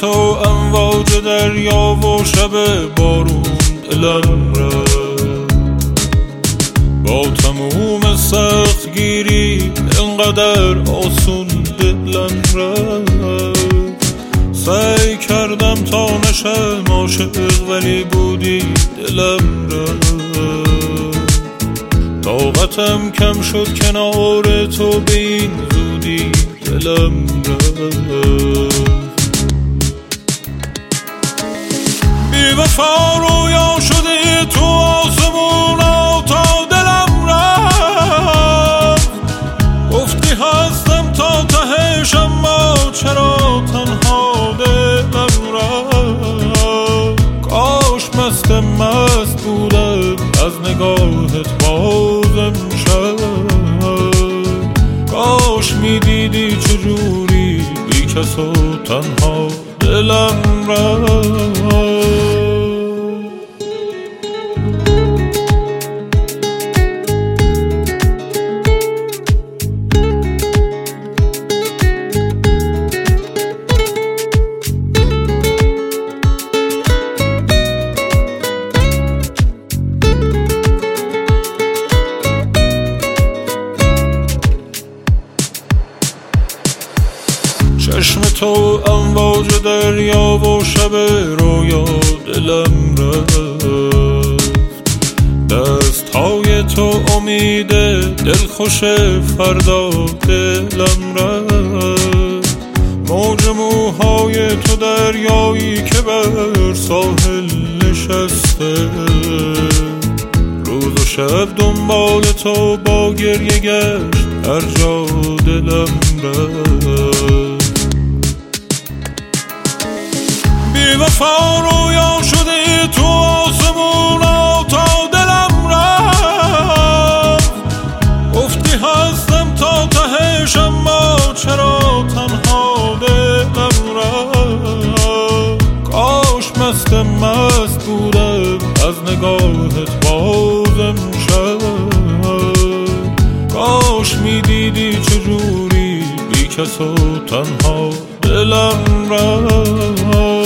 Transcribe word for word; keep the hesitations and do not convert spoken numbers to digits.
تو امواج دریا و شب بارون دلم رفت، با تموم سختگیری انقدر آسون دلم رفت. سعی کردم تا نشم عاشق ولی بودی دلم رفت. طاقتم کم شد کنار تو به این زودی دلم رفت. بی وفا رویا شدی تو آسمونا تا دلم رفت. گفتی هستم تا تهش اما چرا تنها دلم رفت. کاش مست مست بودم از نگاهت بازم شد. کاش میدیدی چجوری بی کس و تنها دلم رفت. چشم تو امواج دریا و شب رویا دلم رفت. دست های تو امید دلخوش فردا دلم رفت. موج موهای تو دریایی که بر ساحل نشسته. روز و شب دنبال تو با گریه گشت هر جا دلم رفت. بی وفا رویا شدی تو آسمونا تا دلم رفت. گفتی هستم تا تهش اما چرا تنها دلم رفت. کاش مست مست بودم از نگاهت بازم شد. کاش میدیدی چجوری بی کس و تنها دلم رفت.